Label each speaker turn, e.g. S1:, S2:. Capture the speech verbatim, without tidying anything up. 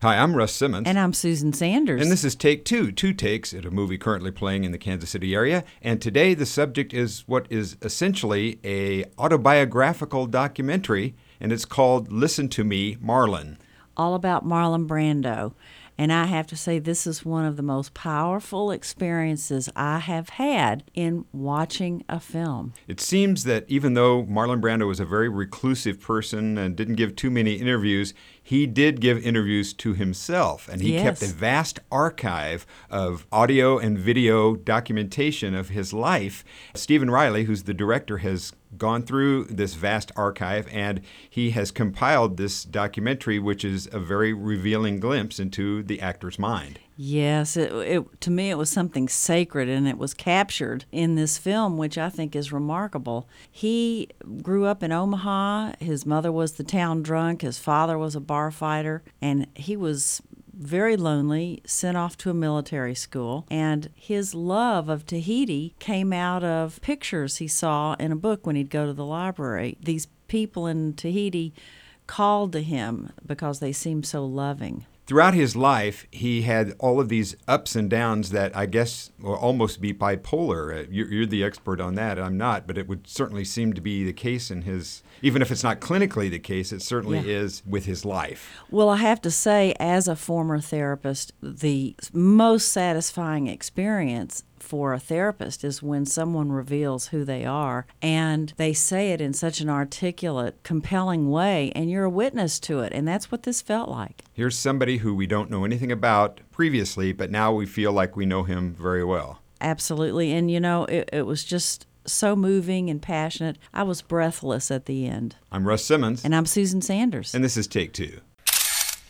S1: Hi, I'm Russ Simmons.
S2: And I'm Susan Sanders.
S1: And this is Take Two, two takes at a movie currently playing in the Kansas City area. And today the subject is what is essentially a autobiographical documentary, and it's called Listen to Me, Marlon.
S2: All about Marlon Brando. And I have to say, this is one of the most powerful experiences I have had in watching a film.
S1: It seems that even though Marlon Brando was a very reclusive person and didn't give too many interviews, he did give interviews to himself, and he
S2: Yes.
S1: kept a vast archive of audio and video documentation of his life. Stephen Riley, who's the director, has gone through this vast archive, and he has compiled this documentary, which is a very revealing glimpse into the actor's mind.
S2: Yes, it, it, to me it was something sacred, and it was captured in this film, which I think is remarkable. He grew up in Omaha. His mother was the town drunk. His father was a bar fighter, and he was very lonely, sent off to a military school, and his love of Tahiti came out of pictures he saw in a book when he'd go to the library. These people in Tahiti called to him because they seemed so loving.
S1: Throughout his life, he had all of these ups and downs that I guess will almost be bipolar. Uh, You're, you're the expert on that. I'm not, but it would certainly seem to be the case in his, even if it's not clinically the case, it certainly
S2: Yeah.
S1: is with his life.
S2: Well, I have to say, as a former therapist, the most satisfying experience for a therapist is when someone reveals who they are, and they say it in such an articulate, compelling way, and you're a witness to it, and that's what this felt like.
S1: Here's somebody who we don't know anything about previously, but now we feel like we know him very well.
S2: Absolutely, and you know, it, it was just so moving and passionate. I was breathless at the end.
S1: I'm Russ Simmons,
S2: And I'm Susan Sanders.
S1: and this is Take Two.